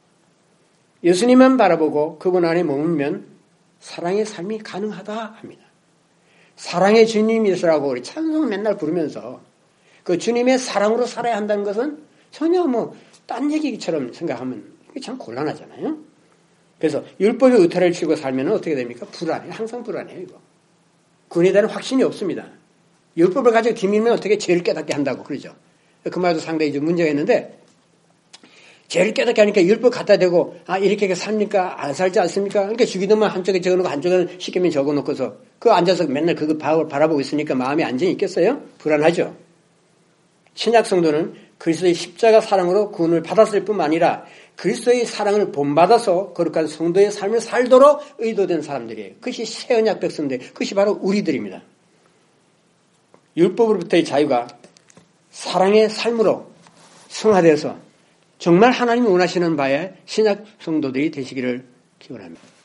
예수님만 바라보고 그분 안에 머물면 사랑의 삶이 가능하다 합니다. 사랑의 주님이시라고 우리 찬송 맨날 부르면서 그 주님의 사랑으로 살아야 한다는 것은 전혀 딴 얘기처럼 생각하면 참 곤란하잖아요. 그래서 율법의 의타를 치고 살면 어떻게 됩니까? 불안해. 항상 불안해요, 이거. 그에 대한 확신이 없습니다. 율법을 가지고 뒤밀면 어떻게 죄를 깨닫게 한다고 그러죠. 그 말도 상당히 좀 문제가 있는데 죄를 깨닫게 하니까 율법 갖다 대고 이렇게 삽니까? 안 살지 않습니까? 그러니까 주기도만 한쪽에 적어놓고 한쪽에는 십계명 적어놓고서 그 앉아서 맨날 그거 바라보고 있으니까 마음에 안정이 있겠어요? 불안하죠. 신약 성도는 그리스도의 십자가 사랑으로 구원을 받았을 뿐만 아니라 그리스도의 사랑을 본받아서 거룩한 성도의 삶을 살도록 의도된 사람들이에요. 그것이 새 언약 백성들, 그것이 바로 우리들입니다. 율법으로부터의 자유가 사랑의 삶으로 승화되어서 정말 하나님이 원하시는 바에 신약 성도들이 되시기를 기원합니다.